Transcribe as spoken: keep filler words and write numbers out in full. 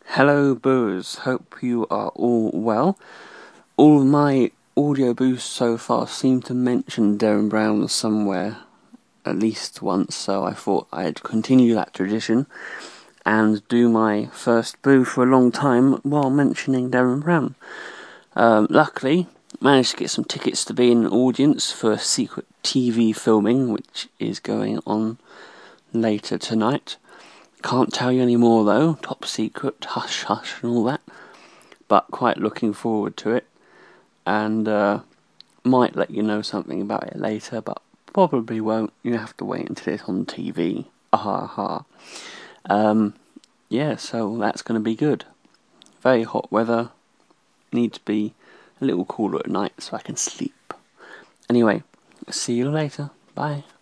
Hello Boos, hope you are all well. All of my audio boosts so far seem to mention Derren Brown somewhere at least once, so I thought I'd continue that tradition and do my first boo for a long time while mentioning Derren Brown. Um, luckily, managed to get some tickets to be in an audience for secret T V filming, which is going on later tonight. Can't tell you any more though, top secret, hush hush and all that, but quite looking forward to it, and uh, might let you know something about it later, but probably won't. You have to wait until it's on T V. Aha ha. Um, yeah, so that's going to be good. Very hot weather, need to be a little cooler at night so I can sleep. Anyway, see you later, bye.